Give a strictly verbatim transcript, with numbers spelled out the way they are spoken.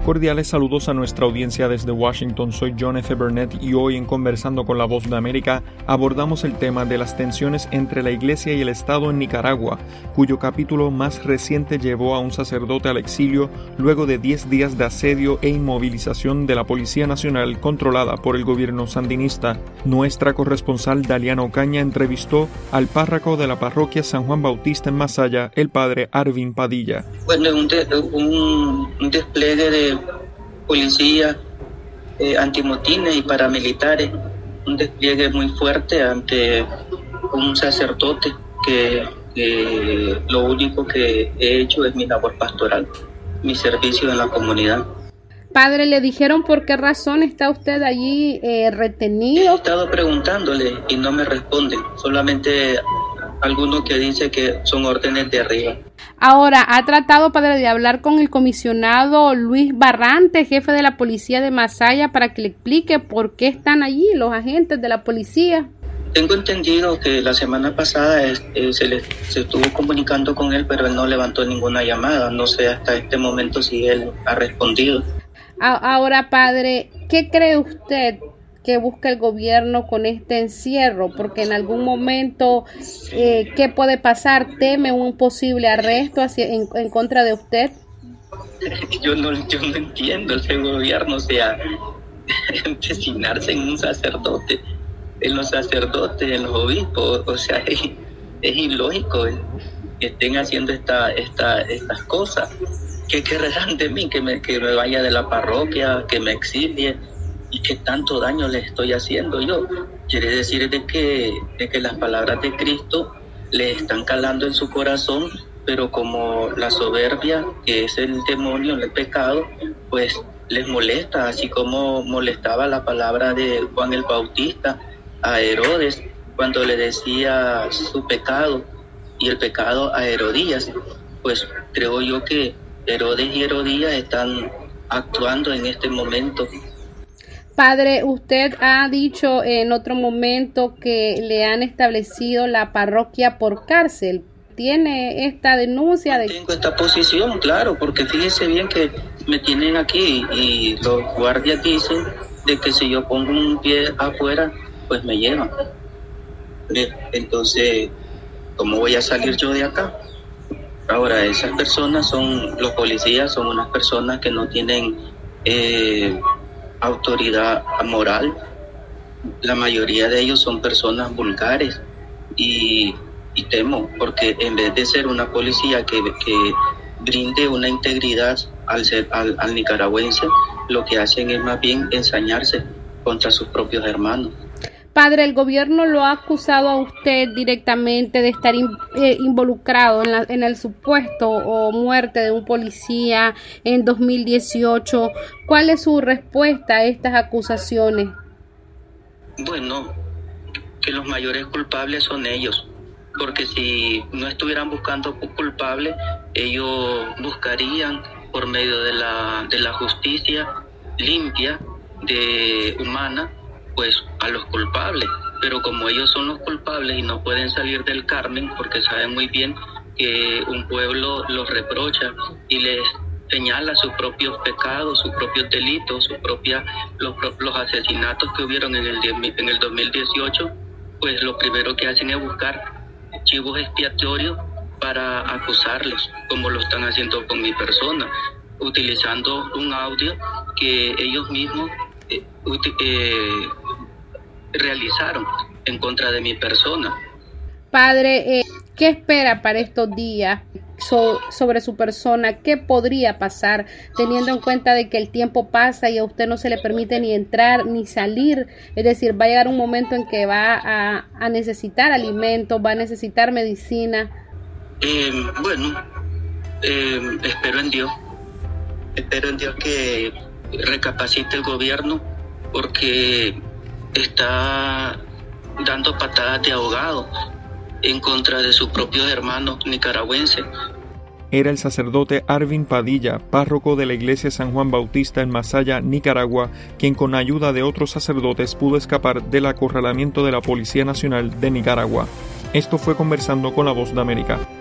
Cordiales saludos a nuestra audiencia desde Washington. Soy John F. Burnett y hoy en Conversando con la Voz de América abordamos el tema de las tensiones entre la Iglesia y el Estado en Nicaragua, cuyo capítulo más reciente llevó a un sacerdote al exilio luego de diez días de asedio e inmovilización de la Policía Nacional controlada por el gobierno sandinista. Nuestra corresponsal Daliana Ocaña entrevistó al párroco de la parroquia San Juan Bautista en Masaya, el padre Arvin Padilla. Bueno, un, de, un, un despliegue de policía, eh, antimotines y paramilitares, un despliegue muy fuerte ante un sacerdote que, que lo único que he hecho es mi labor pastoral, mi servicio en la comunidad. Padre, ¿le dijeron por qué razón está usted allí eh, retenido? He estado preguntándole y no me responden, solamente algunos que dicen que son órdenes de arriba. Ahora, ¿ha tratado, padre, de hablar con el comisionado Luis Barrante, jefe de la policía de Masaya, para que le explique por qué están allí los agentes de la policía? Tengo entendido que la semana pasada eh, se, le, se estuvo comunicando con él, pero él no levantó ninguna llamada. No sé hasta este momento si él ha respondido. Ahora, padre, ¿qué cree usted que busca el gobierno con este encierro? Porque en algún momento, eh, ¿qué puede pasar? ¿Teme un posible arresto hacia, en, en contra de usted? Yo no, yo no entiendo ese gobierno, o sea, empecinarse en un sacerdote, en los sacerdotes, en los obispos, o sea, es, es ilógico que estén haciendo esta, esta, estas cosas. ¿Qué querrán de mí? Que me, que me vaya de la parroquia, que me exilie. ¿Y qué tanto daño le estoy haciendo yo? Quiere decir de que, de que las palabras de Cristo le están calando en su corazón, pero como la soberbia, que es el demonio, el pecado, pues les molesta, así como molestaba la palabra de Juan el Bautista a Herodes cuando le decía su pecado y el pecado a Herodías. Pues creo yo que Herodes y Herodías están actuando en este momento. Padre, usted ha dicho en otro momento que le han establecido la parroquia por cárcel. ¿Tiene esta denuncia? De... Tengo esta posición, claro, porque fíjese bien que me tienen aquí y los guardias dicen de que si yo pongo un pie afuera, pues me llevan. Entonces, ¿cómo voy a salir yo de acá? Ahora, esas personas son, los policías son unas personas que no tienen eh, autoridad moral. La mayoría de ellos son personas vulgares y, y temo, porque en vez de ser una policía que, que brinde una integridad al, ser, al, al nicaragüense, lo que hacen es más bien ensañarse contra sus propios hermanos. Padre, el gobierno lo ha acusado a usted directamente de estar in, eh, involucrado en, la, en el supuesto o muerte de un policía en dos mil dieciocho. ¿Cuál es su respuesta a estas acusaciones? Bueno, que los mayores culpables son ellos, porque si no estuvieran buscando culpables, ellos buscarían por medio de la, de la justicia limpia, de humana, pues a los culpables, pero como ellos son los culpables y no pueden salir del Carmen porque saben muy bien que un pueblo los reprocha y les señala sus propios pecados, sus propios delitos, sus propias los, los asesinatos que hubieron en el en el dos mil dieciocho, pues lo primero que hacen es buscar chivos expiatorios para acusarlos, como lo están haciendo con mi persona, utilizando un audio que ellos mismos eh, eh, realizaron en contra de mi persona. Padre, eh, ¿qué espera para estos días so, sobre su persona? ¿Qué podría pasar teniendo en cuenta de que el tiempo pasa y a usted no se le permite ni entrar ni salir? Es decir, va a llegar un momento en que va a, a necesitar alimentos, va a necesitar medicina. Eh, bueno, eh, espero en Dios, espero en Dios que recapacite el gobierno, porque está dando patadas de ahogado en contra de sus propios hermanos nicaragüenses. Era el sacerdote Arvin Padilla, párroco de la iglesia San Juan Bautista en Masaya, Nicaragua, quien con ayuda de otros sacerdotes pudo escapar del acorralamiento de la Policía Nacional de Nicaragua. Esto fue Conversando con la Voz de América.